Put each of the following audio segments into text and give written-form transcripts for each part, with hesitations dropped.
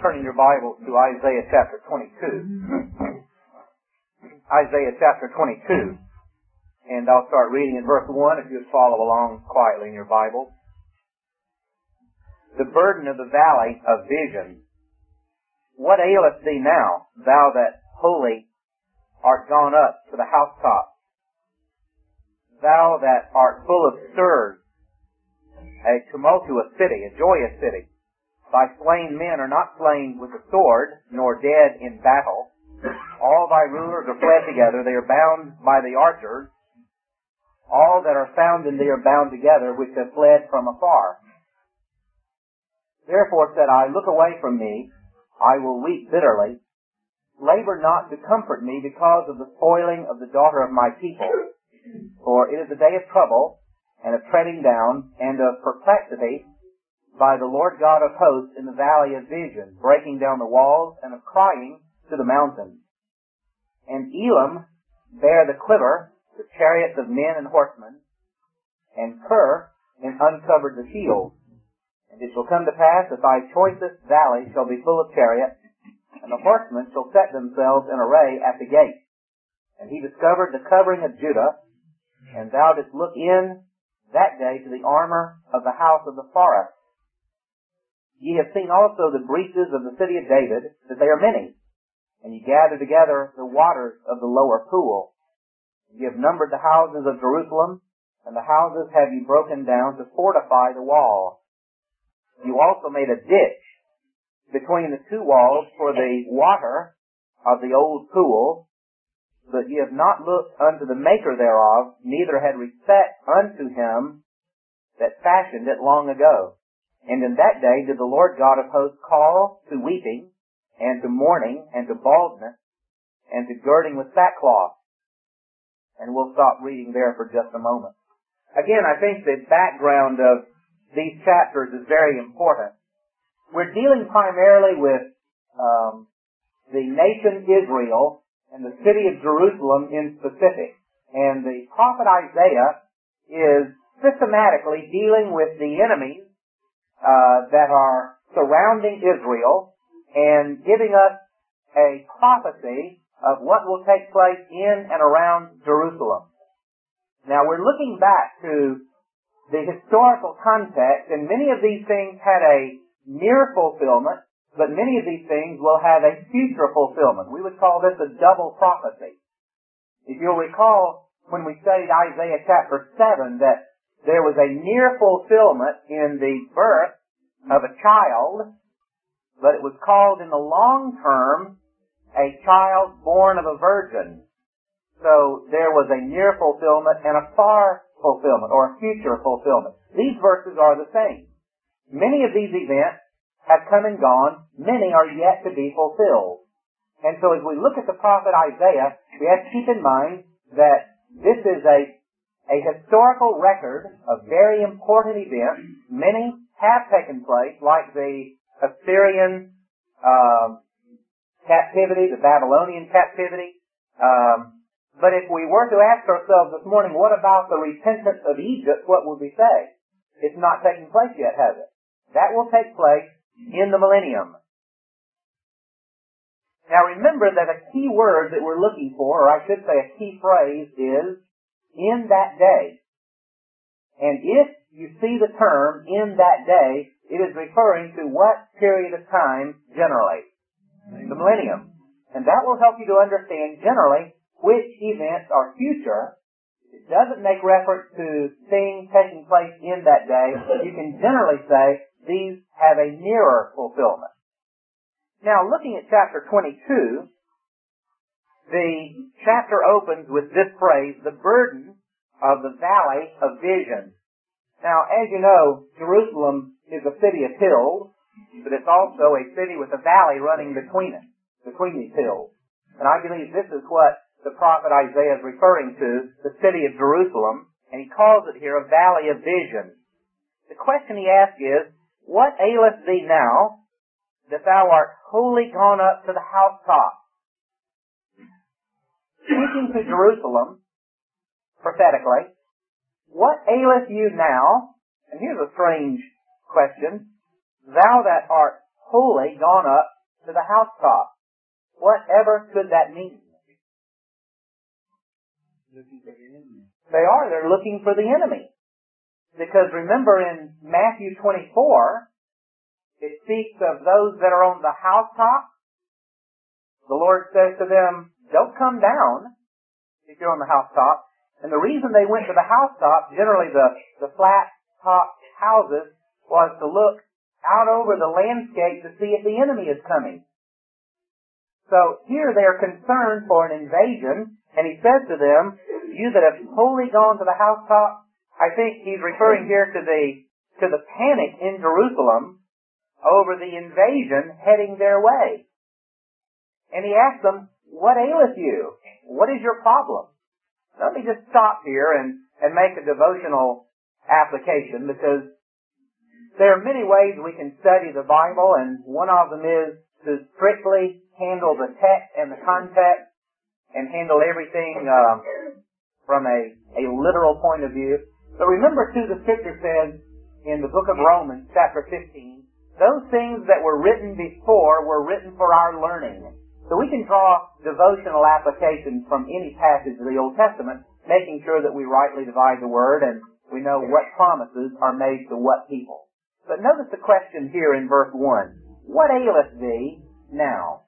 turning your Bible to Isaiah chapter 22. Isaiah chapter 22. And I'll start reading in verse 1 if you'll follow along quietly in your Bible. The burden of the valley of vision. What aileth thee now, thou that wholly art gone up to the housetop? Thou that art full of stirs, a tumultuous city, a joyous city. Thy slain men are not slain with the sword, nor dead in battle. All thy rulers are fled together, they are bound by the archers. All that are found in thee are bound together, which have fled from afar. Therefore said I, look away from me, I will weep bitterly. Labor not to comfort me because of the spoiling of the daughter of my people. For it is a day of trouble, and of treading down, and of perplexity, by the Lord God of hosts in the valley of vision, breaking down the walls, and of crying to the mountains. And Elam bare the quiver, the chariots of men and horsemen, and Kir uncovered the shield. And it shall come to pass that thy choicest valley shall be full of chariots, and the horsemen shall set themselves in array at the gate. And he discovered the covering of Judah, and thou didst look in that day to the armor of the house of the forest. Ye have seen also the breaches of the city of David, that they are many, and ye gather together the waters of the lower pool. Ye have numbered the houses of Jerusalem, and the houses have ye broken down to fortify the wall. You also made a ditch between the two walls for the water of the old pool, but ye have not looked unto the maker thereof, neither had respect unto him that fashioned it long ago. And in that day did the Lord God of hosts call to weeping, and to mourning, and to baldness, and to girding with sackcloth. And we'll stop reading there for just a moment. Again, I think the background of these chapters is very important. We're dealing primarily with the nation Israel and the city of Jerusalem in specific. And the prophet Isaiah is systematically dealing with the enemies that are surrounding Israel and giving us a prophecy of what will take place in and around Jerusalem. Now we're looking back to the historical context, and many of these things had a near fulfillment, but many of these things will have a future fulfillment. We would call this a double prophecy. If you'll recall, when we studied Isaiah chapter 7, that there was a near fulfillment in the birth of a child, but it was called in the long term a child born of a virgin. So there was a near fulfillment and a far fulfillment, or a future fulfillment. These verses are the same. Many of these events have come and gone. Many are yet to be fulfilled. And so as we look at the prophet Isaiah, we have to keep in mind that this is a historical record of very important events. Many have taken place, like the Assyrian captivity, the Babylonian captivity. But if we were to ask ourselves this morning, what about the repentance of Egypt, what would we say? It's not taking place yet, has it? That will take place in the millennium. Now remember that a key word that we're looking for, or I should say a key phrase, is in that day. And if you see the term in that day, it is referring to what period of time generally? The millennium. And that will help you to understand generally which events are future. It doesn't make reference to things taking place in that day. You can generally say these have a nearer fulfillment. Now, looking at chapter 22, the chapter opens with this phrase, the burden of the valley of vision. Now, as you know, Jerusalem is a city of hills, but it's also a city with a valley running between it, between these hills. And I believe this is what the prophet Isaiah is referring to, the city of Jerusalem, and he calls it here a valley of vision. The question he asks is, what aileth thee now, that thou art wholly gone up to the housetop? Speaking to Jerusalem, prophetically, what aileth you now? And here's a strange question. Thou that art wholly gone up to the housetop. Whatever could that mean? They are. They're looking for the enemy. Because remember in Matthew 24, it speaks of those that are on the housetop. The Lord says to them, don't come down if you're on the housetop. And the reason they went to the housetop, generally the flat top houses, was to look out over the landscape to see if the enemy is coming. So here they are concerned for an invasion, and he says to them, you that have wholly gone to the housetop, I think he's referring here to the panic in Jerusalem over the invasion heading their way. And he asks them, what aileth you? What is your problem? Let me just stop here and make a devotional application, because there are many ways we can study the Bible, and one of them is to strictly handle the text and the context and handle everything from a literal point of view. But remember, too, the Scripture says in the book of Romans, chapter 15, those things that were written before were written for our learning. So we can draw devotional applications from any passage of the Old Testament, making sure that we rightly divide the Word and we know what promises are made to what people. But notice the question here in verse 1. What aileth thee now?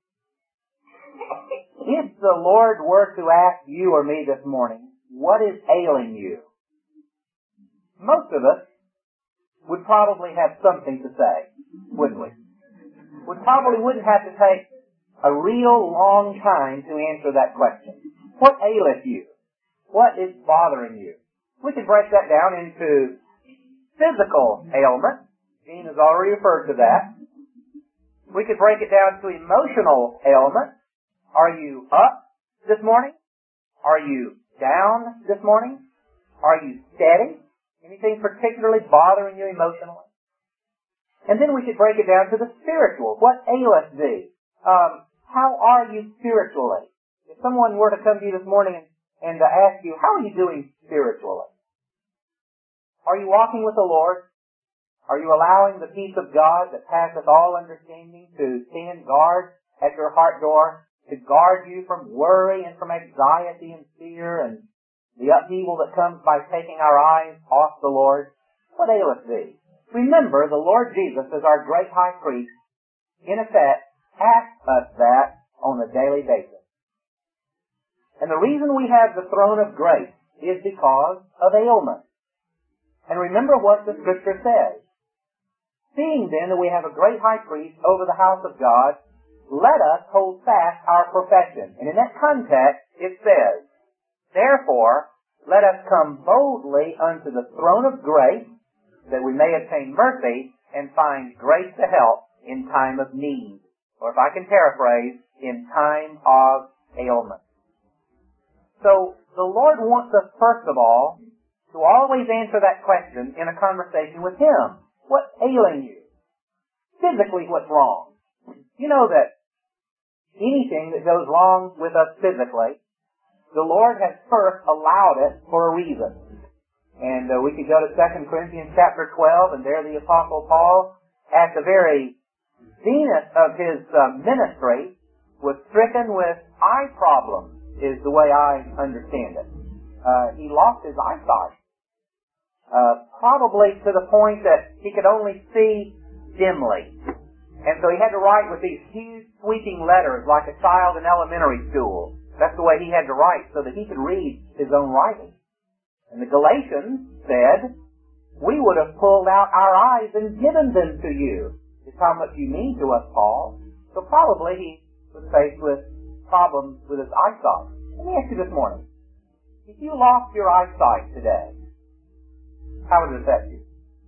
If the Lord were to ask you or me this morning, what is ailing you? Most of us would probably have something to say, wouldn't we? We probably wouldn't have to take a real long time to answer that question. What aileth you? What is bothering you? We could break that down into physical ailment. Dean has already referred to that. We could break it down to emotional ailment. Are you up this morning? Are you down this morning? Are you steady? Anything particularly bothering you emotionally? And then we could break it down to the spiritual. What aileth thee? How are you spiritually? If someone were to come to you this morning and to ask you, how are you doing spiritually? Are you walking with the Lord? Are you allowing the peace of God that passeth all understanding to stand guard at your heart door, to guard you from worry and from anxiety and fear and the upheaval that comes by taking our eyes off the Lord? What aileth thee? Remember, the Lord Jesus is our great high priest, in effect, asks us that on a daily basis. And the reason we have the throne of grace is because of ailment. And remember what the Scripture says. Seeing then that we have a great high priest over the house of God, let us hold fast our profession. And in that context, it says, therefore, let us come boldly unto the throne of grace, that we may obtain mercy and find grace to help in time of need. Or if I can paraphrase, in time of ailment. So, the Lord wants us, first of all, to always answer that question in a conversation with Him. What's ailing you? Physically, what's wrong? You know that anything that goes wrong with us physically, the Lord has first allowed it for a reason. And we could go to 2 Corinthians chapter 12, and there the Apostle Paul, at the very zenith of his ministry, was stricken with eye problems, is the way I understand it. He lost his eyesight. Probably to the point that he could only see dimly. And so he had to write with these huge sweeping letters like a child in elementary school. That's the way he had to write so that he could read his own writing. And the Galatians said, we would have pulled out our eyes and given them to you. It's how much you mean to us, Paul. So probably he was faced with problems with his eyesight. Let me ask you this morning. If you lost your eyesight today, how would it affect you?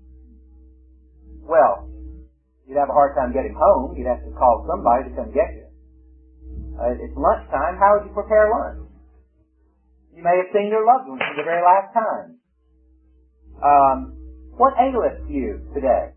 Well, you'd have a hard time getting home. You'd have to call somebody to come get you. It's lunchtime. How would you prepare lunch? You may have seen your loved ones for the very last time. What aileth you today?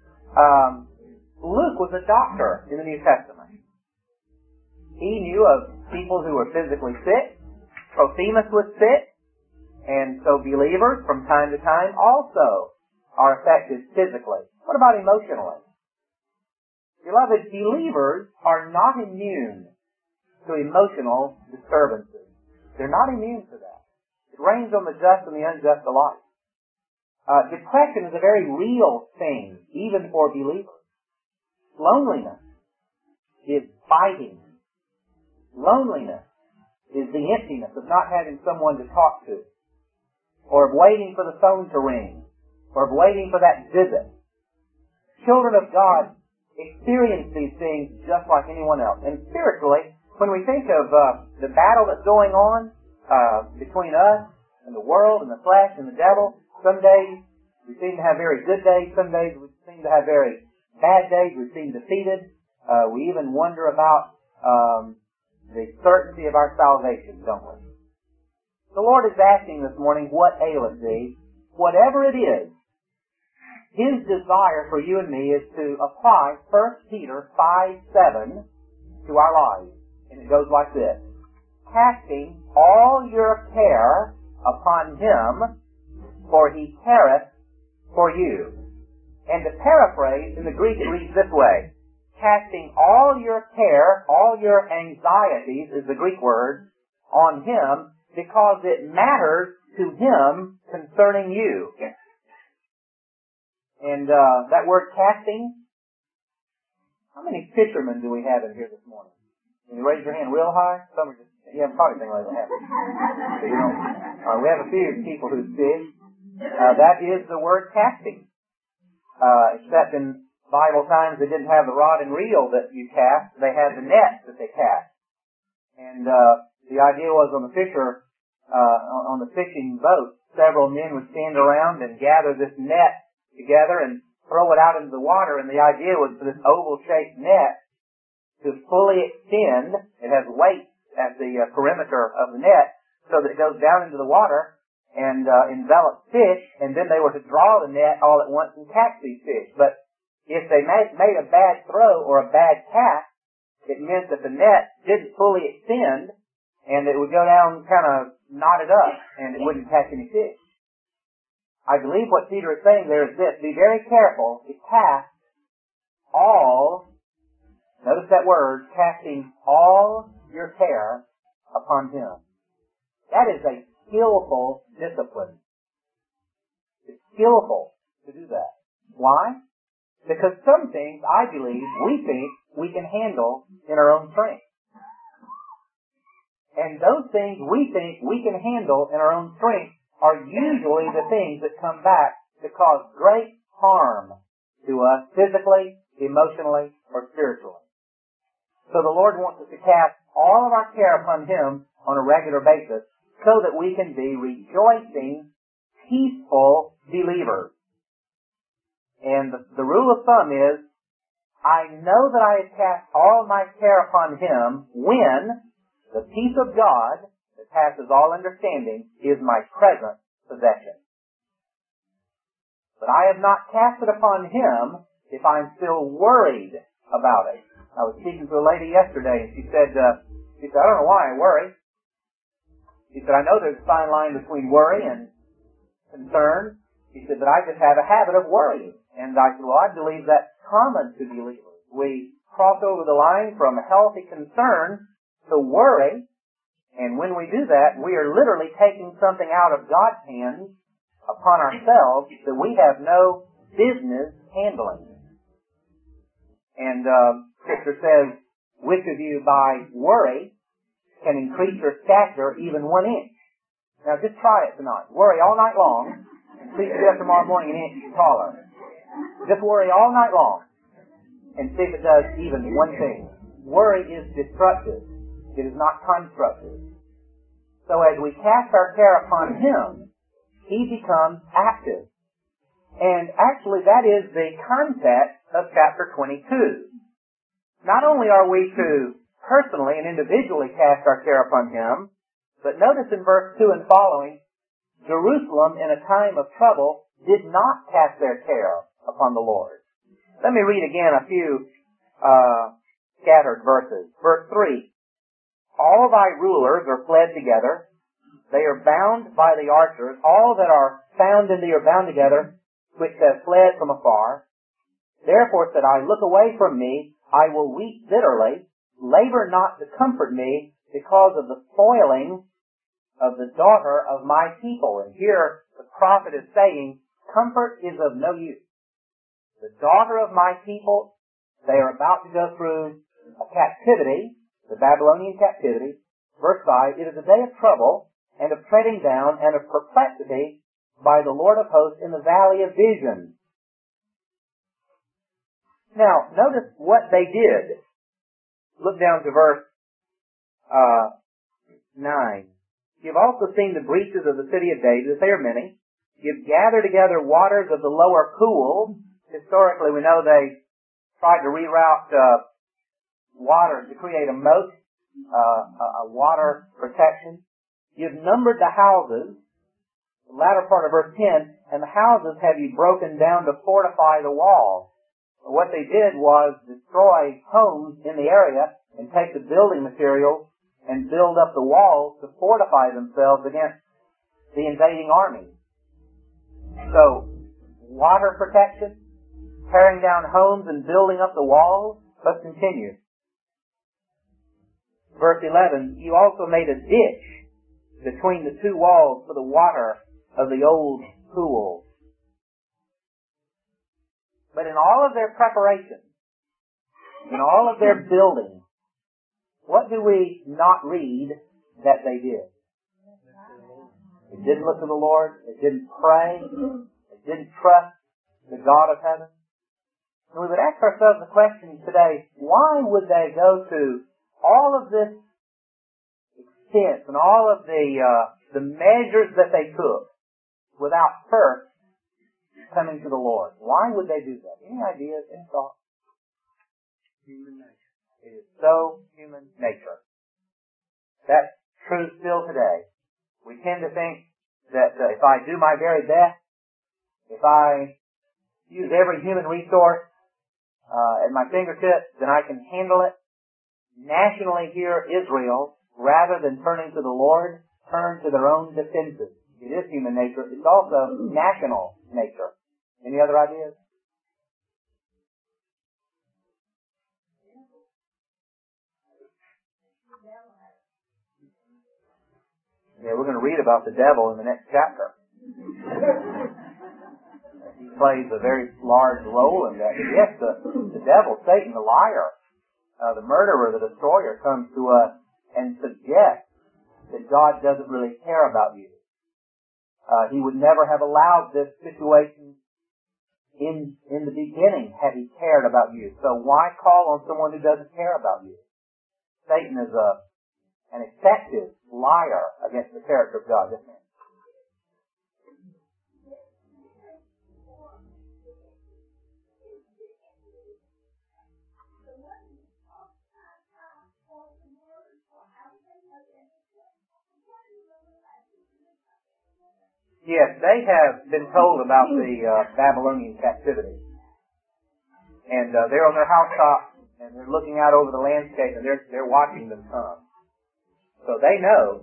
Luke was a doctor in the New Testament. He knew of people who were physically sick. Trophimus was sick. And so believers from time to time also are affected physically. What about emotionally? Beloved, believers are not immune to emotional disturbances. They're not immune to that. It rains on the just and the unjust alike. Depression is a very real thing, even for believers. Loneliness is biting. Loneliness is the emptiness of not having someone to talk to, or of waiting for the phone to ring, or of waiting for that visit. Children of God experience these things just like anyone else. And spiritually, when we think of the battle that's going on between us and the world and the flesh and the devil, some days we seem to have very good days, some days we seem to have very bad days, we seem defeated. We even wonder about the certainty of our salvation, don't we? The Lord is asking this morning, what aileth thee? Whatever it is, His desire for you and me is to apply 1 Peter 5:7 to our lives. And it goes like this: casting all your care upon Him, for He careth for you. And to paraphrase, in the Greek it reads this way: casting all your care, all your anxieties, is the Greek word, on Him, because it matters to Him concerning you. And that word casting, how many fishermen do we have in here this morning? Can you raise your hand real high? Some are just, you haven't probably been raised have it. So you don't, we have a few people who fish. That is the word casting. Except in Bible times they didn't have the rod and reel that you cast. They had the net that they cast. And the idea was on the on the fishing boat, several men would stand around and gather this net together and throw it out into the water, and the idea was for this oval-shaped net to fully extend. It has weight at the perimeter of the net, so that it goes down into the water and envelops fish, and then they were to draw the net all at once and catch these fish. But if they made a bad throw or a bad cast, it meant that the net didn't fully extend, and it would go down kind of knotted up, and it wouldn't catch any fish. I believe what Peter is saying there is this: be very careful to cast all, notice that word, casting all your care upon Him. That is a skillful discipline. It's skillful to do that. Why? Because some things, I believe, we think we can handle in our own strength. And those things we think we can handle in our own strength are usually the things that come back to cause great harm to us physically, emotionally, or spiritually. So the Lord wants us to cast all of our care upon Him on a regular basis so that we can be rejoicing, peaceful believers. And the rule of thumb is, I know that I have cast all my care upon Him when the peace of God that passes all understanding is my present possession. But I have not cast it upon Him if I'm still worried about it. I was speaking to a lady yesterday, and she said, I don't know why I worry. She said, I know there's a fine line between worry and concern. She said, but I just have a habit of worrying. And I said, well, I believe that's common to believers. We cross over the line from healthy concern to worry. And when we do that, we are literally taking something out of God's hands upon ourselves that we have no business handling. And Scripture says, which of you by worry can increase your stature even 1 inch? Now just try it tonight. Worry all night long, and see if you get tomorrow morning 1 inch taller. Just worry all night long, and see if it does even one thing. Worry is destructive. It is not constructive. So as we cast our care upon Him, He becomes active. And actually that is the context of chapter 22. Not only are we to personally and individually cast our care upon Him, but notice in verse 2 and following, Jerusalem in a time of trouble did not cast their care upon the Lord. Let me read again a few scattered verses. Verse 3, all thy rulers are fled together. They are bound by the archers. All that are found in thee are bound together, which have fled from afar. Therefore said I, look away from me, I will weep bitterly. Labor not to comfort me because of the spoiling of the daughter of my people. And here the prophet is saying, comfort is of no use. The daughter of my people, they are about to go through a captivity, the Babylonian captivity. Verse 5, it is a day of trouble and of treading down and of perplexity by the Lord of hosts in the valley of vision. Now, notice what they did. Look down to verse 9. You've also seen the breaches of the city of David, that they are many. You've gathered together waters of the lower pool. Historically, we know they tried to reroute water to create a moat, a water protection. You've numbered the houses, the latter part of verse 10, and the houses have you broken down to fortify the wall. What they did was destroy homes in the area and take the building materials and build up the walls to fortify themselves against the invading army. So, water protection, tearing down homes and building up the walls. Let's continue. Verse 11, you also made a ditch between the two walls for the water of the old pool. But in all of their preparation, in all of their building, what do we not read that they did? They didn't look to the Lord. They didn't pray. They didn't trust the God of heaven. And we would ask ourselves the question today, why would they go to all of this expense and all of the measures that they took without first coming to the Lord? Why would they do that? Any ideas? Any thoughts? Human nature. It is so human nature. That's true still today. We tend to think that if I do my very best, if I use every human resource at my fingertips, then I can handle it. Nationally here, Israel, rather than turning to the Lord, turn to their own defenses. It is human nature. It's also national nature. Any other ideas? Yeah, we're going to read about the devil in the next chapter. He plays a very large role in that. Yes, the devil, Satan, the liar, the murderer, the destroyer, comes to us and suggests that God doesn't really care about you. He would never have allowed this situation in the beginning had he cared about you. So why call on someone who doesn't care about you? Satan is an effective liar against the character of God, isn't he? Yes, they have been told about the Babylonian captivity. And they're on their housetops, and they're looking out over the landscape, and they're watching them come. So they know.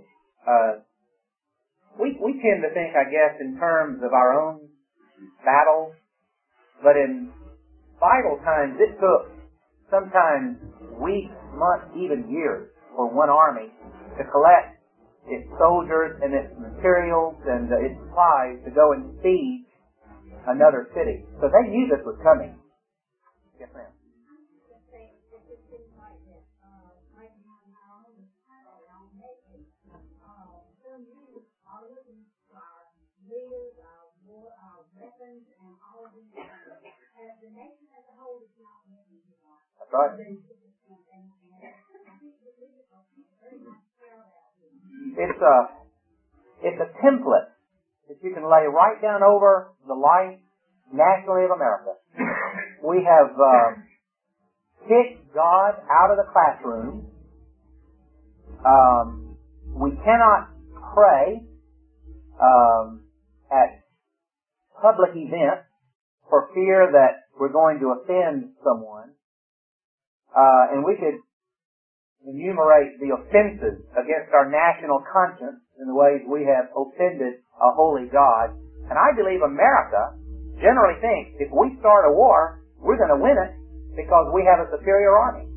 We tend to think, I guess, in terms of our own battles, but in Bible times it took sometimes weeks, months, even years for one army to collect its soldiers and its materials and its supplies to go and siege another city. So they knew this was coming. Yes, ma'am. That's right. It's a template that you can lay right down over the life nationally of America. We have kicked God out of the classroom. We cannot pray at public events for fear that we're going to offend someone. And we could enumerate the offenses against our national conscience in the ways we have offended a holy God. And I believe America generally thinks if we start a war, we're going to win it because we have a superior army.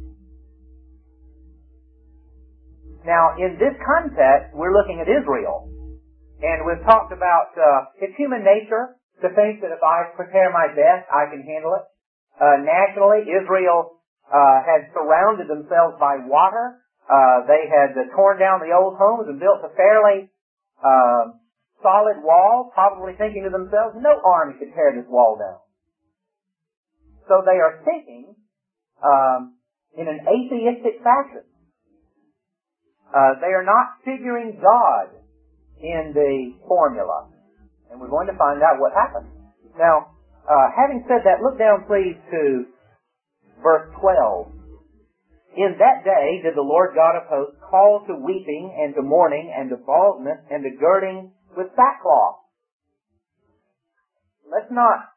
Now, in this context, we're looking at Israel. And we've talked about, it's human nature to think that if I prepare my best, I can handle it. Nationally, Israel had surrounded themselves by water. They had torn down the old homes and built a fairly solid wall, probably thinking to themselves, no army could tear this wall down. So they are thinking in an atheistic fashion. They are not figuring God in the formula. And we're going to find out what happened. Now, having said that, look down please to verse 12. In that day did the Lord God of hosts call to weeping and to mourning and to baldness and to girding with sackcloth. Let's not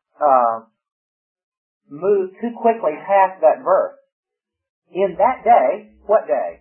move too quickly past that verse. In that day, what day?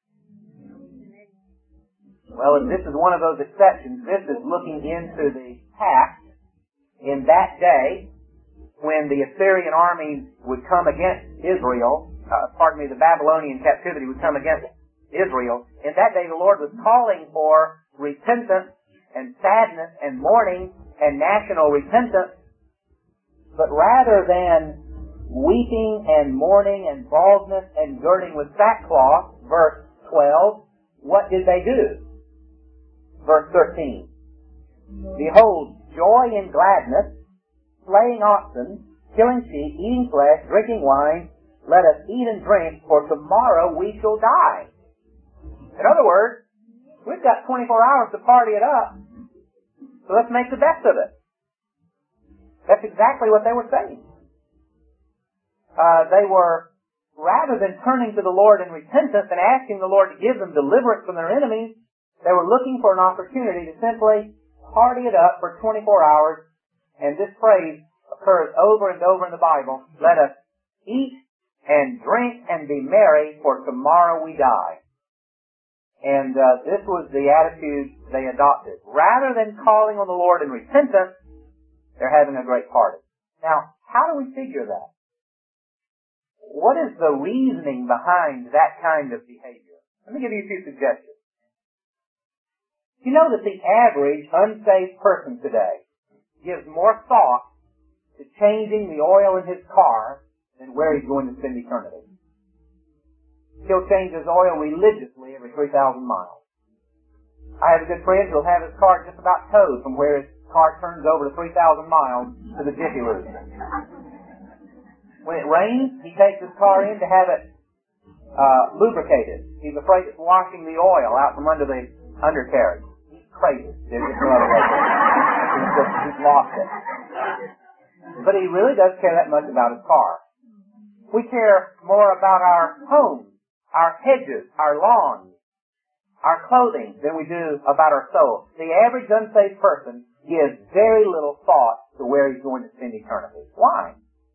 Well, if this is one of those exceptions, this is looking into the past. In that day, when the Assyrian armies would come against Israel, the Babylonian captivity would come against Israel, in that day the Lord was calling for repentance and sadness and mourning and national repentance. But rather than weeping and mourning and baldness and girding with sackcloth, verse 12, what did they do? Verse 13. Behold, joy and gladness, slaying oxen, killing sheep, eating flesh, drinking wine, let us eat and drink, for tomorrow we shall die. In other words, we've got 24 hours to party it up, so let's make the best of it. That's exactly what they were saying. They were, rather than turning to the Lord in repentance and asking the Lord to give them deliverance from their enemies, they were looking for an opportunity to simply party it up for 24 hours, and this phrase occurs over and over in the Bible, let us eat and drink and be merry, for tomorrow we die. And this was the attitude they adopted. Rather than calling on the Lord in repentance, they're having a great party. Now, how do we figure that? What is the reasoning behind that kind of behavior? Let me give you a few suggestions. You know that the average unsaved person today gives more thought to changing the oil in his car than where he's going to spend eternity. He'll change his oil religiously every 3,000 miles. I have a good friend who'll have his car just about towed from where his car turns over to 3,000 miles to the Jiffy Lube. When it rains, he takes his car in to have it lubricated. He's afraid it's washing the oil out from under the undercarriage. He's crazy. He's lost it. But he really does care that much about his car. We care more about our homes, our hedges, our lawns, our clothing than we do about our soul. The average unsaved person gives very little thought to where he's going to spend eternity. Why?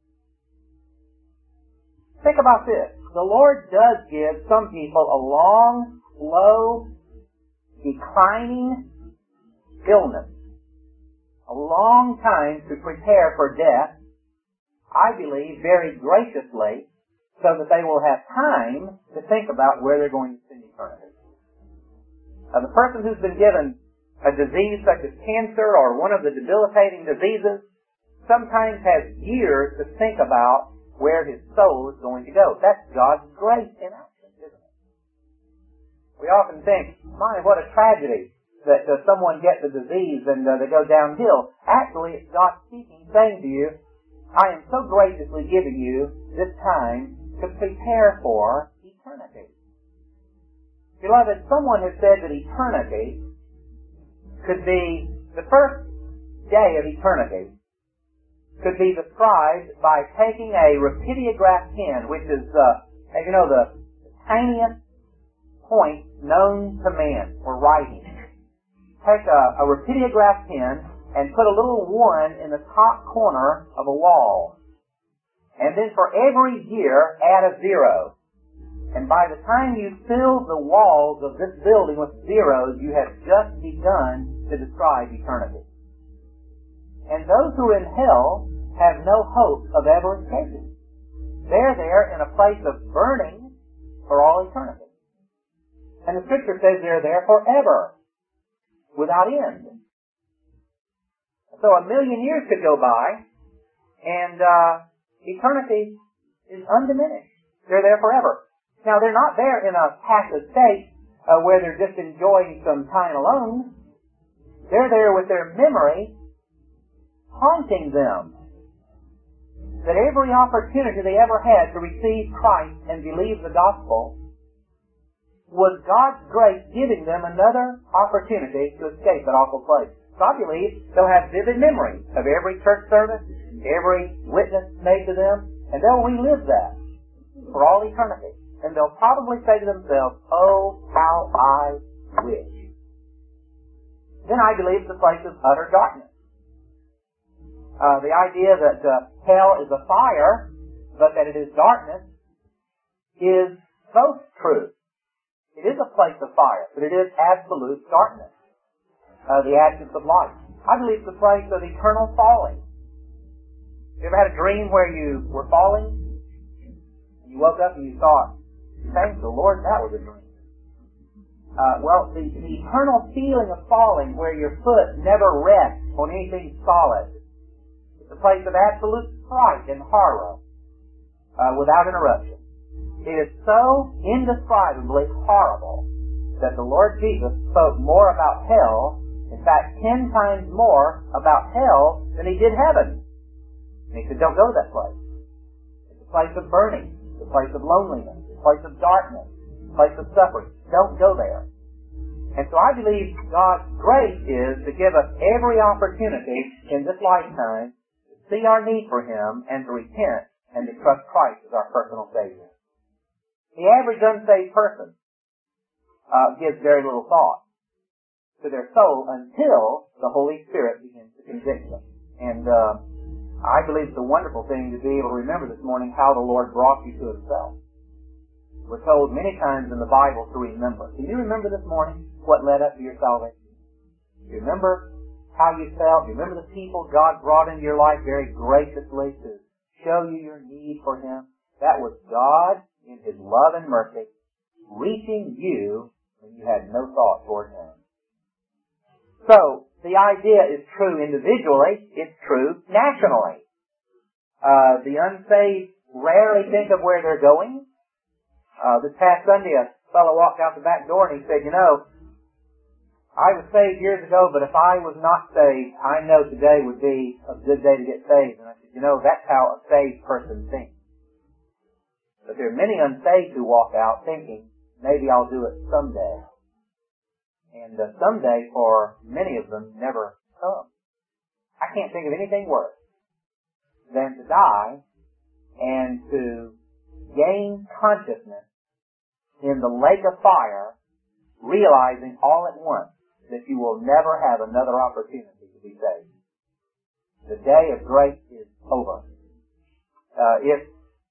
Think about this. The Lord does give some people a long, slow, declining illness. A long time to prepare for death, I believe, very graciously, so that they will have time to think about where they're going to spend eternity. Now, the person who's been given a disease such as cancer or one of the debilitating diseases sometimes has years to think about where his soul is going to go. That's God's grace in action, isn't it? We often think, my, what a tragedy that someone gets a disease and they go downhill. Actually, it's God speaking, saying to you, I am so graciously giving you this time to prepare for eternity. Beloved, someone has said that eternity could be, the first day of eternity could be described by taking a rapidograph pen, which is, as you know, the tiniest point known to man for writing. Take a rapidograph pen and put a little 1 in the top corner of a wall. And then for every year, add a 0. And by the time you fill the walls of this building with zeros, you have just begun to describe eternity. And those who are in hell have no hope of ever escaping. They're there in a place of burning for all eternity. And the Scripture says they're there forever, without end. So 1,000,000 years could go by, and eternity is undiminished. They're there forever. Now, they're not there in a passive state where they're just enjoying some time alone. They're there with their memory haunting them. That every opportunity they ever had to receive Christ and believe the gospel was God's grace giving them another opportunity to escape that awful place. So I believe they'll have vivid memories of every church service, every witness made to them, and they'll relive that for all eternity. And they'll probably say to themselves, "Oh, how I wish." Then I believe it's a place of utter darkness. The idea that hell is a fire, but that it is darkness, is both true. It is a place of fire, but it is absolute darkness. The absence of light. I believe it's a place of eternal falling. You ever had a dream where you were falling? And you woke up and you thought, "Thank the Lord, that was a dream." Well, the eternal feeling of falling where your foot never rests on anything solid. It's a place of absolute fright and horror without interruption. It is so indescribably horrible that the Lord Jesus spoke more about hell, in fact 10 times more about hell than he did heaven. And he said, don't go to that place. It's a place of burning. It's a place of loneliness. It's a place of darkness. It's a place of suffering. Don't go there. And so I believe God's grace is to give us every opportunity in this lifetime to see our need for Him and to repent and to trust Christ as our personal Savior. The average unsaved person gives very little thought to their soul until the Holy Spirit begins to convict them. And I believe it's a wonderful thing to be able to remember this morning how the Lord brought you to Himself. We're told many times in the Bible to remember. Can you remember this morning what led up to your salvation? Do you remember how you felt? Do you remember the people God brought into your life very graciously to show you your need for Him? That was God in His love and mercy reaching you when you had no thought toward Him. So, the idea is true individually. It's true nationally. The unsaved rarely think of where they're going. This past Sunday, a fellow walked out the back door and he said, I was saved years ago, but if I was not saved, I know today would be a good day to get saved. And I said, that's how a saved person thinks. But there are many unsaved who walk out thinking, maybe I'll do it someday. And someday, for many of them, never comes. I can't think of anything worse than to die and to gain consciousness in the lake of fire, realizing all at once that you will never have another opportunity to be saved. The day of grace is over. If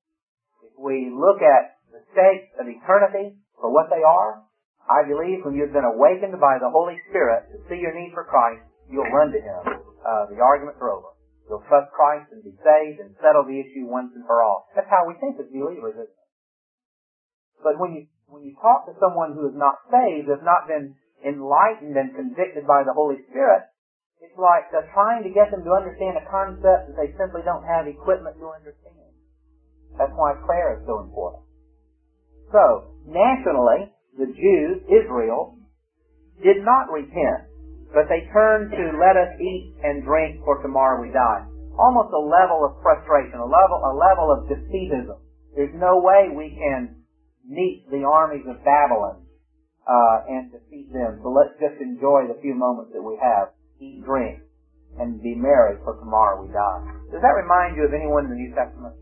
we look at the stakes of eternity for what they are, I believe when you've been awakened by the Holy Spirit to see your need for Christ, you'll run to Him. The arguments are over. You'll trust Christ and be saved and settle the issue once and for all. That's how we think as believers, isn't it? But when you talk to someone who is not saved, has not been enlightened and convicted by the Holy Spirit, it's like trying to get them to understand a concept that they simply don't have equipment to understand. That's why prayer is so important. So, nationally, the Jews, Israel, did not repent, but they turned to let us eat and drink for tomorrow we die. Almost a level of frustration, a level of defeatism. There's no way we can meet the armies of Babylon and defeat them. So let's just enjoy the few moments that we have, eat, drink, and be merry for tomorrow we die. Does that remind you of anyone in the New Testament?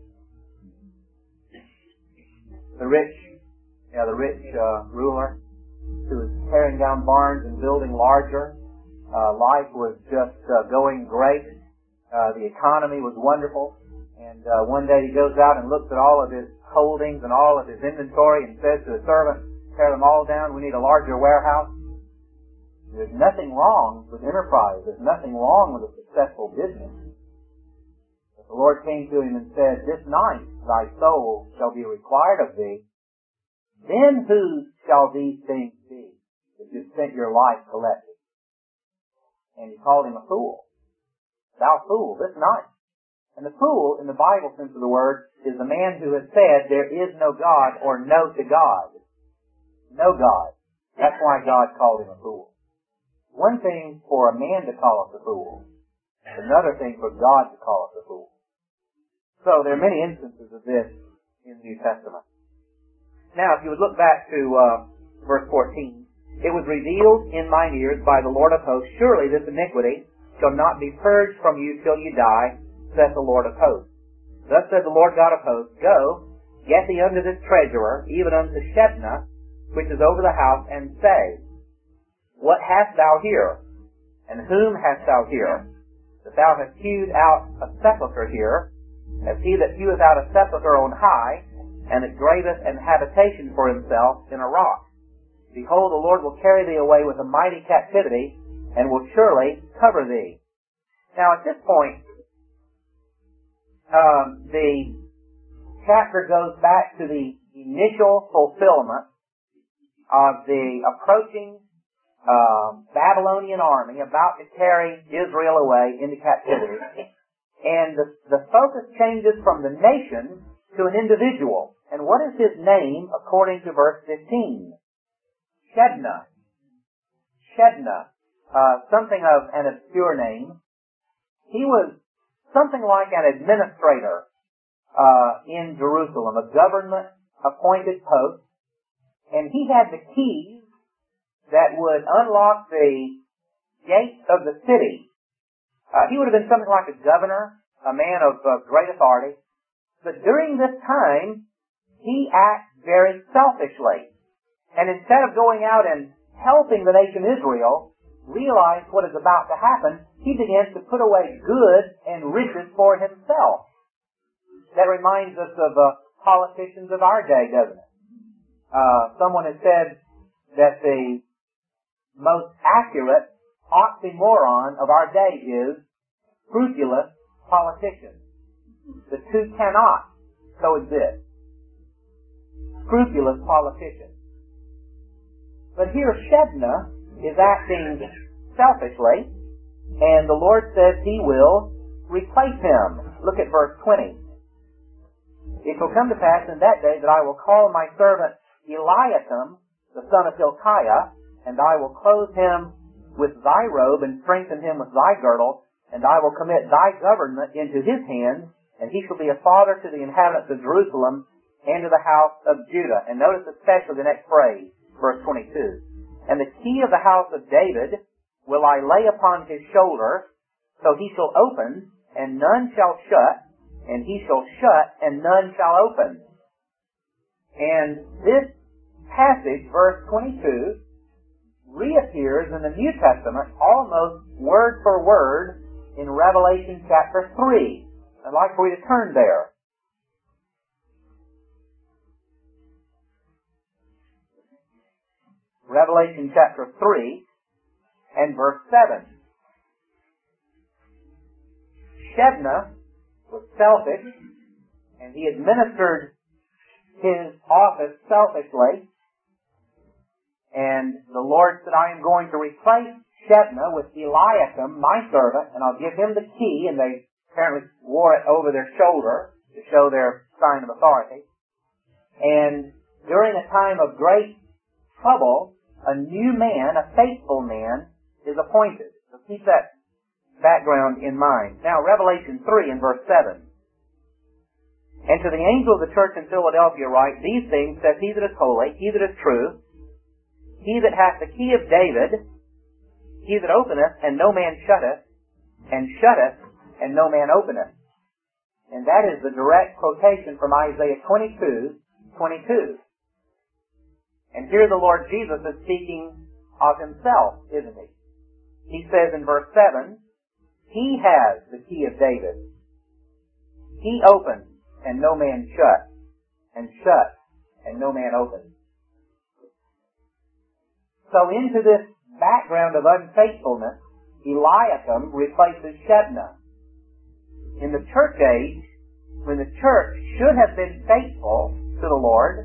The rich ruler who was tearing down barns and building larger. Life was just going great. The economy was wonderful. And one day he goes out and looks at all of his holdings and all of his inventory and says to his servant, tear them all down, we need a larger warehouse. There's nothing wrong with enterprise. There's nothing wrong with a successful business. But the Lord came to him and said, "This night thy soul shall be required of thee. Then whose shall these things be that you spent your life collecting?" And he called him a fool. "Thou fool, this night." And the fool, in the Bible sense of the word, is the man who has said there is no God or no to God. No God. That's why God called him a fool. One thing for a man to call us a fool, another thing for God to call us a fool. So there are many instances of this in the New Testament. Now, if you would look back to verse 14, "It was revealed in mine ears by the Lord of hosts, surely this iniquity shall not be purged from you till you die, saith the Lord of hosts. Thus said the Lord God of hosts, Go, get thee unto this treasurer, even unto Shebna, which is over the house, and say, What hast thou here? And whom hast thou here? That thou hast hewed out a sepulchre here, as he that heweth out a sepulchre on high, and that graveth an habitation for himself in a rock. Behold, the Lord will carry thee away with a mighty captivity, and will surely cover thee." Now at this point, the chapter goes back to the initial fulfillment of the approaching Babylonian army about to carry Israel away into captivity. And the focus changes from the nation to an individual. And what is his name according to verse 15? Shebna. Shebna. Something of an obscure name. He was something like an administrator in Jerusalem, a government-appointed post. And he had the keys that would unlock the gates of the city. He would have been something like a governor, a man of great authority. But during this time, he acts very selfishly. And instead of going out and helping the nation Israel realize what is about to happen, he begins to put away goods and riches for himself. That reminds us of politicians of our day, doesn't it? Someone has said that the most accurate oxymoron of our day is scrupulous politicians. The two cannot coexist. Scrupulous politicians. But here Shebna is acting selfishly, and the Lord says he will replace him. Look at verse 20. "It shall come to pass in that day that I will call my servant Eliakim, the son of Hilkiah, and I will clothe him with thy robe and strengthen him with thy girdle, and I will commit thy government into his hands, and he shall be a father to the inhabitants of Jerusalem and to the house of Judah." And notice especially the next phrase, verse 22. "And the key of the house of David will I lay upon his shoulder, so he shall open, and none shall shut, and he shall shut, and none shall open." And this passage, verse 22, reappears in the New Testament almost word for word in Revelation chapter 3. I'd like for you to turn there. Revelation chapter 3 and verse 7. Shebna was selfish, and he administered his office selfishly. And the Lord said, "I am going to replace Shebna with Eliakim, my servant, and I'll give him the key." And they apparently wore it over their shoulder to show their sign of authority. And during a time of great trouble, a new man, a faithful man, is appointed. So keep that background in mind. Now, Revelation 3 and verse 7. "And to the angel of the church in Philadelphia write, These things saith he that is holy, he that is true, he that hath the key of David, he that openeth, and no man shutteth, and shutteth, and no man openeth." And that is the direct quotation from Isaiah 22:22. And here the Lord Jesus is speaking of himself, isn't he? He says in verse 7, "He has the key of David. He opens, and no man shuts, and shuts, and no man opens." So into this background of unfaithfulness, Eliakim replaces Shebna. In the church age, when the church should have been faithful to the Lord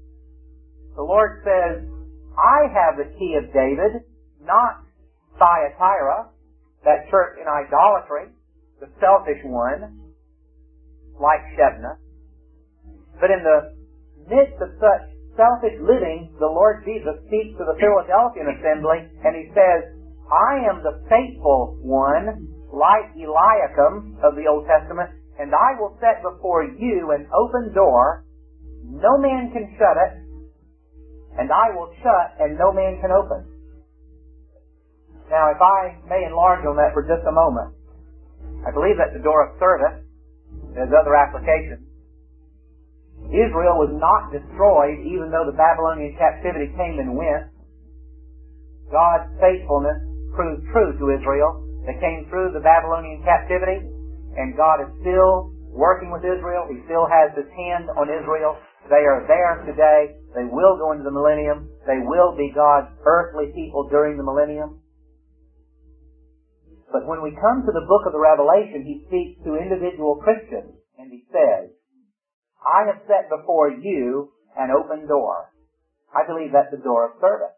says, I have the key of David, not Thyatira, that church in idolatry, the selfish one, like Shebna. But in the midst of such selfish living, the Lord Jesus speaks to the Philadelphian assembly, and He says, I am the faithful one, like Eliakim of the Old Testament, and I will set before you an open door. No man can shut it, and I will shut, and no man can open. Now, if I may enlarge on that for just a moment, I believe that the door of service has other applications. Israel was not destroyed even though the Babylonian captivity came and went. God's faithfulness proved true to Israel. They came through the Babylonian captivity, and God is still working with Israel. He still has His hand on Israel. They are there today. They will go into the millennium. They will be God's earthly people during the millennium. But when we come to the book of the Revelation, He speaks to individual Christians, and He says, I have set before you an open door. I believe that's the door of service.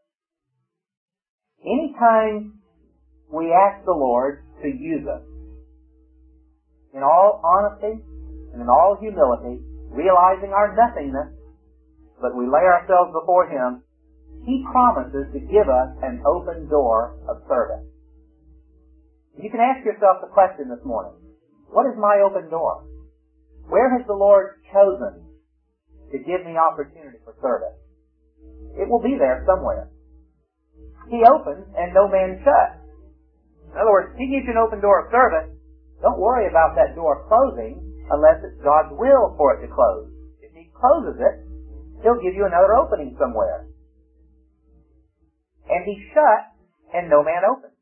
Anytime we ask the Lord to use us, in all honesty and in all humility, realizing our nothingness, but we lay ourselves before Him, He promises to give us an open door of service. You can ask yourself the question this morning, what is my open door? Where has the Lord chosen to give me opportunity for service? It will be there somewhere. He opens and no man shuts. In other words, He gives you an open door of service. Don't worry about that door closing unless it's God's will for it to close. If He closes it, He'll give you another opening somewhere. And He shuts and no man opens.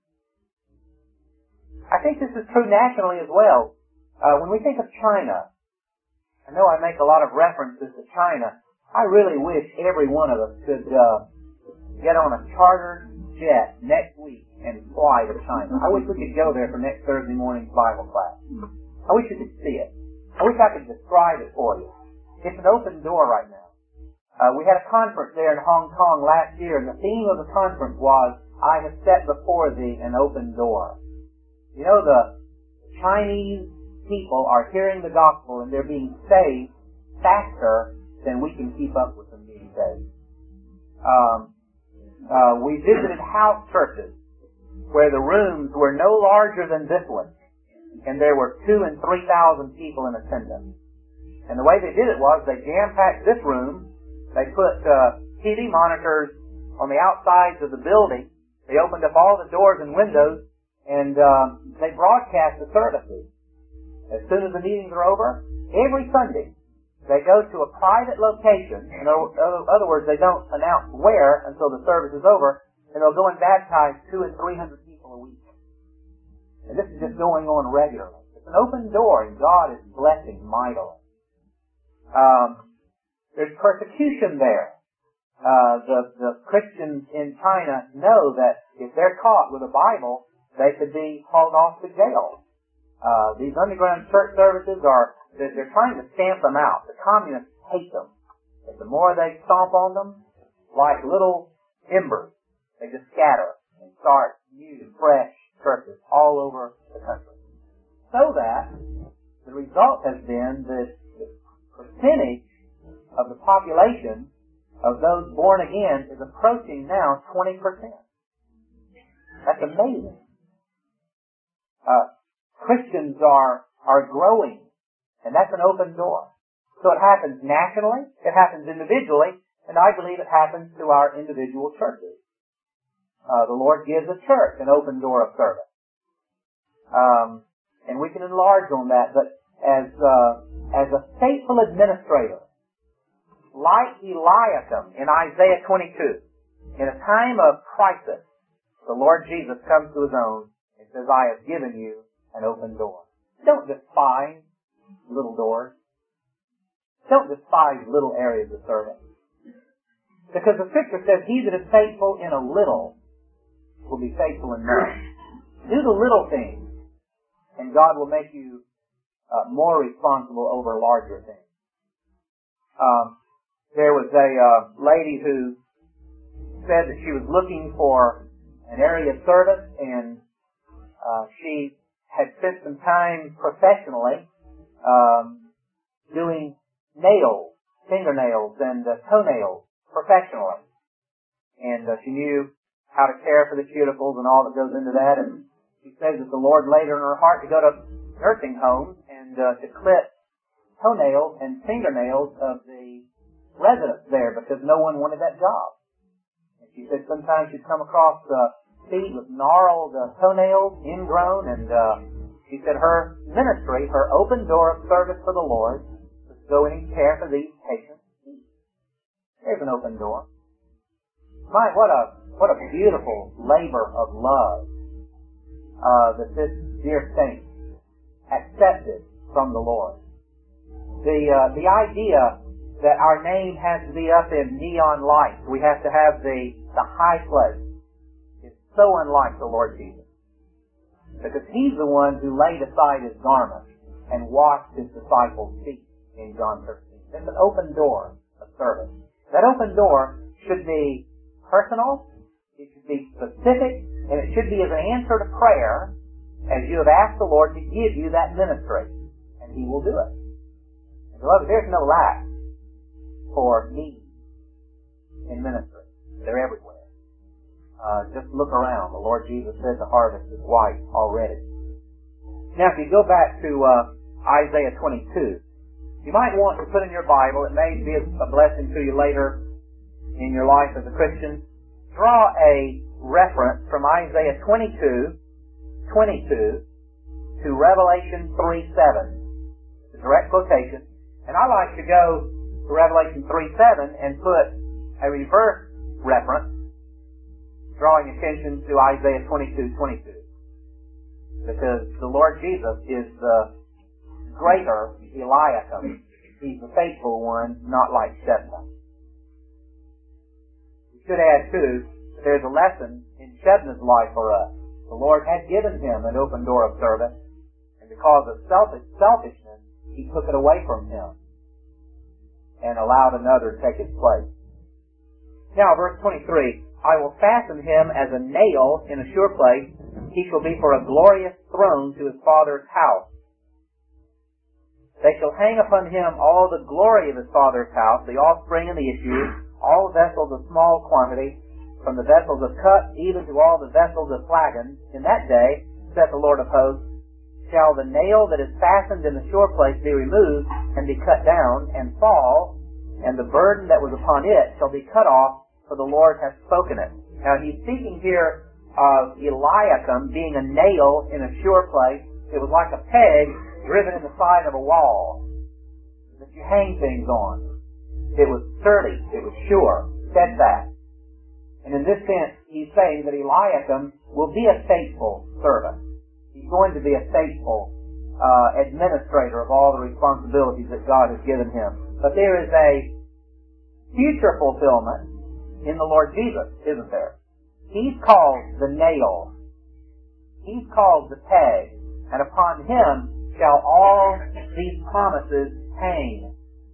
I think this is true nationally as well. When we think of China, I know I make a lot of references to China. I really wish every one of us could get on a chartered jet next week and fly to China. I wish we could go there for next Thursday morning's Bible class. I wish you could see it. I wish I could describe it for you. It's an open door right now. We had a conference there in Hong Kong last year, and the theme of the conference was, I have set before thee an open door. You know, the Chinese people are hearing the gospel and they're being saved faster than we can keep up with them being saved. We visited house churches where the rooms were no larger than this one, and there were 2,000 and 3,000 people in attendance. And the way they did it was they jam-packed this room. They put TV monitors on the outsides of the building. They opened up all the doors and windows, and they broadcast the services. As soon as the meetings are over, every Sunday, they go to a private location. In other words, they don't announce where until the service is over, and they'll go and baptize 200 and 300 people a week. And this is just going on regularly. It's an open door, and God is blessing mightily. There's persecution there. The Christians in China know that if they're caught with a Bible, they could be hauled off to jail. These underground church services they're trying to stamp them out. The communists hate them. And the more they stomp on them, like little embers, they just scatter and start new, fresh churches all over the country. So that the result has been that the percentage of the population of those born again is approaching now 20%. That's amazing. Christians are growing, and that's an open door. So it happens nationally, it happens individually, and I believe it happens to our individual churches. The Lord gives a church an open door of service. And we can enlarge on that, but as a faithful administrator, like Eliakim in Isaiah 22, in a time of crisis, the Lord Jesus comes to His own and says, I have given you an open door. Don't despise little doors. Don't despise little areas of service. Because the Scripture says, he that is faithful in a little will be faithful in much. Do the little things, and God will make you more responsible over larger things. There was a lady who said that she was looking for an area of service, and she had spent some time professionally doing nails, fingernails, and toenails professionally. And she knew how to care for the cuticles and all that goes into that. And she says that the Lord laid her in her heart to go to nursing homes and to clip toenails and fingernails of the residents there because no one wanted that job. And she said sometimes she'd come across feet with gnarled toenails, ingrown, and she said her ministry, her open door of service for the Lord, was to go in and care for these patients' feet. There's an open door. My, what a beautiful labor of love that this dear saint accepted from the Lord. The idea that our name has to be up in neon lights, we have to have the high place, is so unlike the Lord Jesus. Because He's the one who laid aside His garment and washed His disciples' feet in John 13. It's an open door of service. That open door should be personal, it should be specific, and it should be as an answer to prayer as you have asked the Lord to give you that ministry. And He will do it. And beloved, there's no lack for needs in ministry. They're everywhere. Just look around. The Lord Jesus said the harvest is white already. Now, if you go back to Isaiah 22, you might want to put in your Bible, it may be a blessing to you later in your life as a Christian, draw a reference from Isaiah 22 to Revelation 3:7. It's a direct quotation. And I like to go to Revelation 3:7 and put a reverse reference, drawing attention to Isaiah 22:22. Because the Lord Jesus is the greater Eliakim. He's the faithful one, not like Shebna. We should add, too, that there's a lesson in Shebna's life for us. The Lord had given him an open door of service, and because of selfishness, He took it away from him and allowed another to take his place. Now, verse 23, I will fasten him as a nail in a sure place. He shall be for a glorious throne to his father's house. They shall hang upon him all the glory of his father's house, the offspring and the issue, all vessels of small quantity, from the vessels of cup even to all the vessels of flagons. In that day, saith the Lord of hosts, shall the nail that is fastened in the sure place be removed and be cut down and fall, and the burden that was upon it shall be cut off, for the Lord hath spoken it. Now he's speaking here of Eliakim being a nail in a sure place. It was like a peg driven in the side of a wall that you hang things on. It was sturdy, it was sure, steadfast. And in this sense, he's saying that Eliakim will be a faithful servant. He's going to be a faithful administrator of all the responsibilities that God has given him. But there is a future fulfillment in the Lord Jesus, isn't there? He's called the nail. He's called the peg. And upon him shall all these promises hang.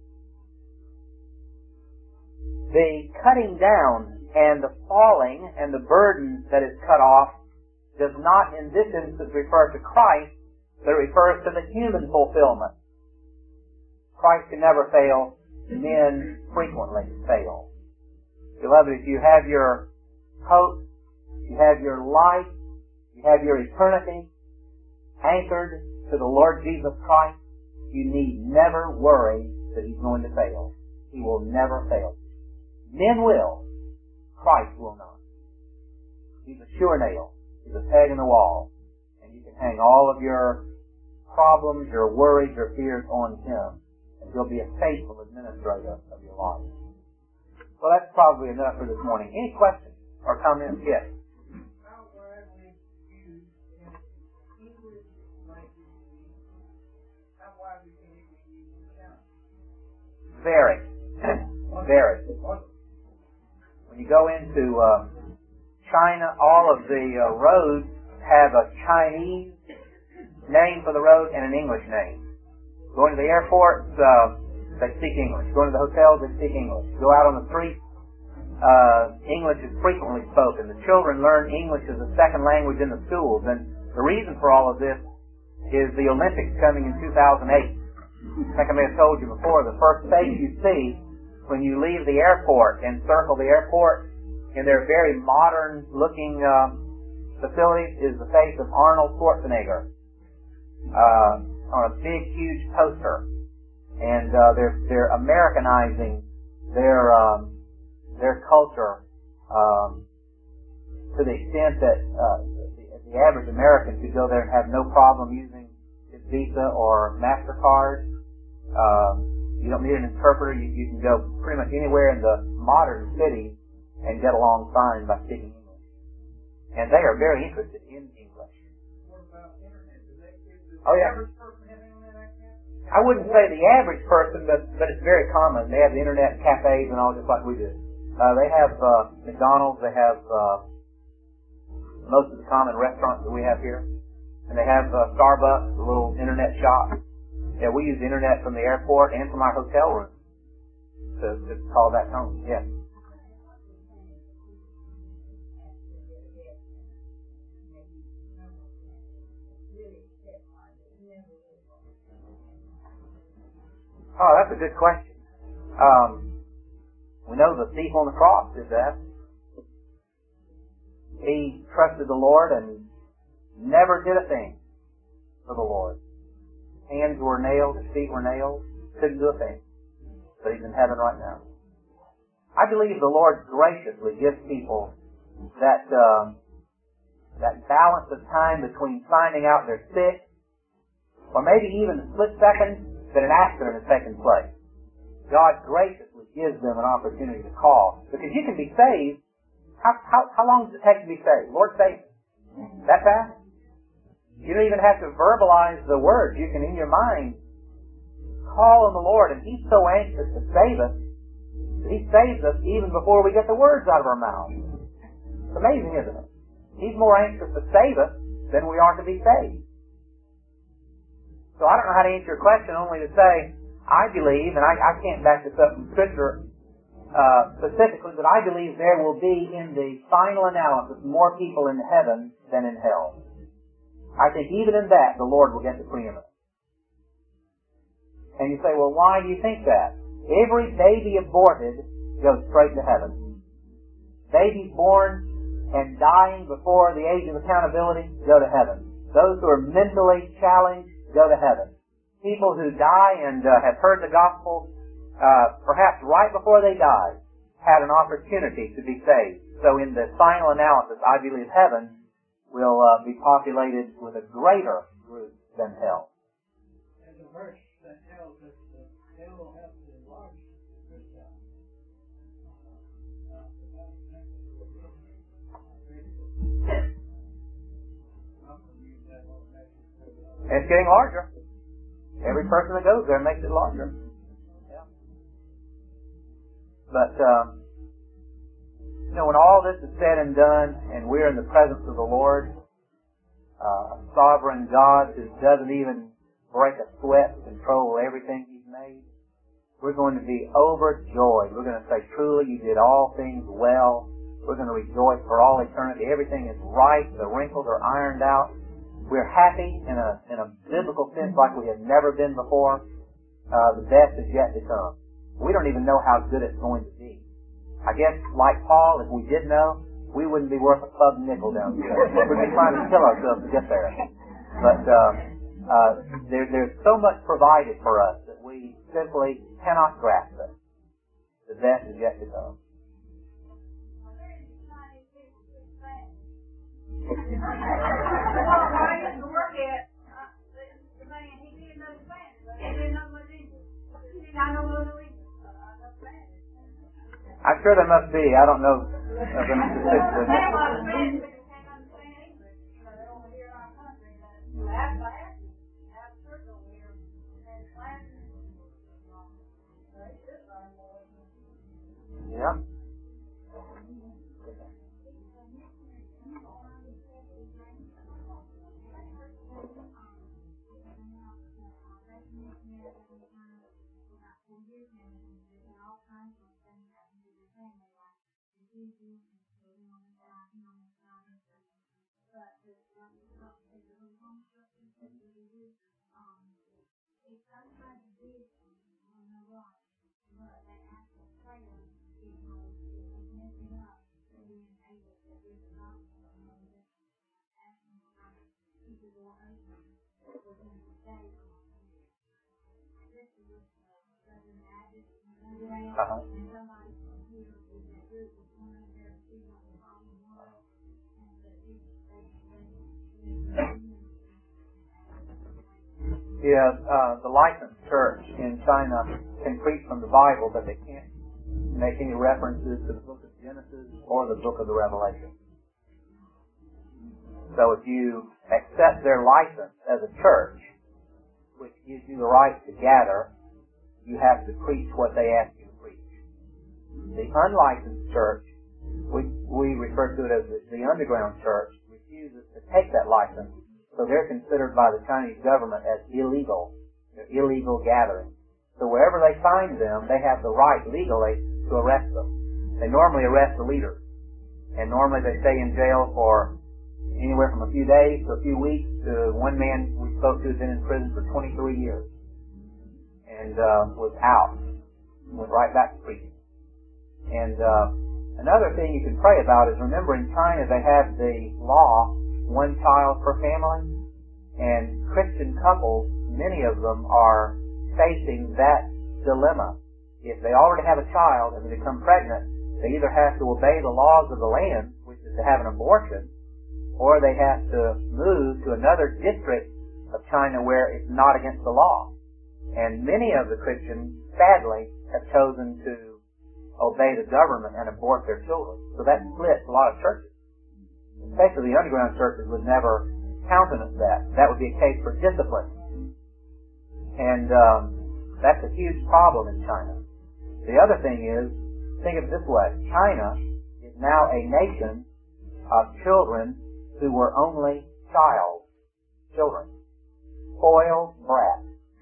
The cutting down and the falling and the burden that is cut off does not in this instance refer to Christ, but it refers to the human fulfillment. Christ can never fail. Men frequently fail. Beloved, if you have your hope, you have your life, you have your eternity anchored to the Lord Jesus Christ, you need never worry that He's going to fail. He will never fail. Men will. Christ will not. He's a sure nail. He's a peg in the wall. And you can hang all of your problems, your worries, your fears on Him. And He'll be a faithful administrator of your life. Well, that's probably enough for this morning. Any questions or comments? Yes. How widely used in English language? How widely can it be used in China? Very. Very. When you go into China, all of the roads have a Chinese name for the road and an English name. Going to the airports, they speak English. Going to the hotels, they speak English. Go out on the street, English is frequently spoken. The children learn English as a second language in the schools. And the reason for all of this is the Olympics coming in 2008. I think I may have told you before, the first face you see when you leave the airport and circle the airport in their very modern-looking facilities is the face of Arnold Schwarzenegger on a big, huge poster. And they're Americanizing their culture to the extent that the average American could go there and have no problem using his Visa or MasterCard. You don't need an interpreter. You can go pretty much anywhere in the modern city and get along fine by speaking English. And they are very interested in English. What about internet? Does the average person have internet access? I wouldn't say the average person, but it's very common. They have the internet cafes and all just like we do. They have McDonald's. They have most of the common restaurants that we have here. And they have Starbucks, a little internet shop. Yeah, we use the internet from the airport and from our hotel room to call that home. Yeah. Oh, that's a good question. We know the thief on the cross did that. He trusted the Lord and never did a thing for the Lord. Hands were nailed, his feet were nailed, couldn't do a thing. But he's in heaven right now. I believe the Lord graciously gives people that balance of time between finding out they're sick, or maybe even a split second that an accident has taken place. God graciously gives them an opportunity to call. Because you can be saved. How long does it take to be saved? Lord, save me. That fast? You don't even have to verbalize the words. You can, in your mind, call on the Lord, and He's so anxious to save us that He saves us even before we get the words out of our mouth. It's amazing, isn't it? He's more anxious to save us than we are to be saved. So I don't know how to answer your question, only to say, I believe, and I can't back this up from Scripture specifically, but I believe there will be, in the final analysis, more people in heaven than in hell. I think even in that, the Lord will get the preeminence. And you say, well, why do you think that? Every baby aborted goes straight to heaven. Babies born and dying before the age of accountability go to heaven. Those who are mentally challenged go to heaven. People who die and have heard the gospel, perhaps right before they died, had an opportunity to be saved. So in the final analysis, I believe heaven will be populated with a greater group than hell. And the verse that tells us that hell will have to enlarge this hell. It's getting larger. Every person that goes there makes it larger. Yeah. But when all this is said and done, and we're in the presence of the Lord, a sovereign God who doesn't even break a sweat to control everything He's made, we're going to be overjoyed. We're going to say, truly, you did all things well. We're going to rejoice for all eternity. Everything is right. The wrinkles are ironed out. We're happy in a biblical sense like we have never been before. The best is yet to come. We don't even know how good it's going to be. I guess, like Paul, if we did know, we wouldn't be worth a plug nickel down here. We'd be trying to kill ourselves to get there. But there's so much provided for us that we simply cannot grasp it. The best is yet to come. I'm sure there must be. I don't know of them specifically. Yeah. Uh-huh. Yeah, the licensed church in China can preach from the Bible, but they can't make any references to the book of Genesis or the book of the Revelation. So if you accept their license as a church, which gives you the right to gather, you have to preach what they ask you to preach. The unlicensed church, we refer to it as the underground church, refuses to take that license, so they're considered by the Chinese government as illegal. They're illegal gatherings. So wherever they find them, they have the right legally to arrest them. They normally arrest the leaders, and normally they stay in jail for anywhere from a few days to a few weeks. One man we spoke to has been in prison for 23 years and was out, went right back to preaching. And another thing you can pray about is, remember in China they have the law, one child per family, and Christian couples, many of them are facing that dilemma. If they already have a child and they become pregnant, they either have to obey the laws of the land, which is to have an abortion, or they have to move to another district of China where it's not against the law. And many of the Christians, sadly, have chosen to obey the government and abort their children. So that splits a lot of churches. Especially the underground churches would never countenance that. That would be a case for discipline. And that's a huge problem in China. The other thing is, think of it this way. China is now a nation of children who were only children, spoiled brats,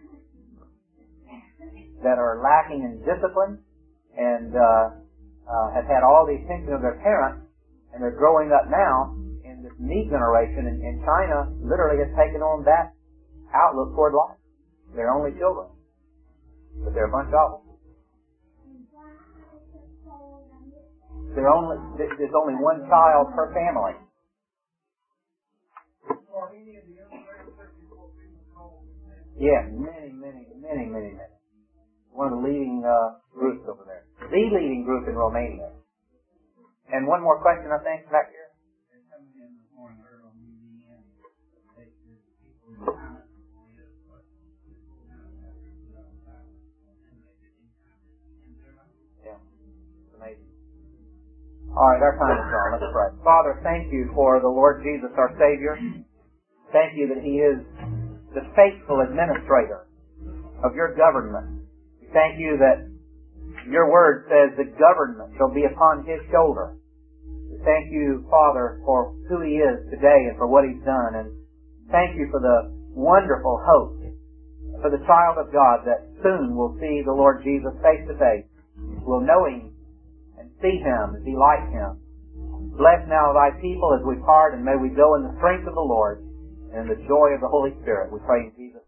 that are lacking in discipline and have had all the attention of their parents, and they're growing up now in this me generation, and China literally has taken on that outlook toward life. They're only children, but they're a bunch of them. There's only one child per family. Yes, many. One of the leading groups over there. The leading group in Romania. And one more question, I think, back here. Yeah, it's amazing. All right, our time is gone. Let's pray. Father, thank you for the Lord Jesus, our Savior. Thank you that He is the faithful administrator of your government. We thank you that your word says the government shall be upon His shoulder. We thank you, Father, for who He is today and for what He's done. And thank you for the wonderful hope for the child of God that soon will see the Lord Jesus face to face. We'll know Him and see Him and be like Him. Bless now thy people as we part, and may we go in the strength of the Lord and in the joy of the Holy Spirit. We pray in Jesus' name.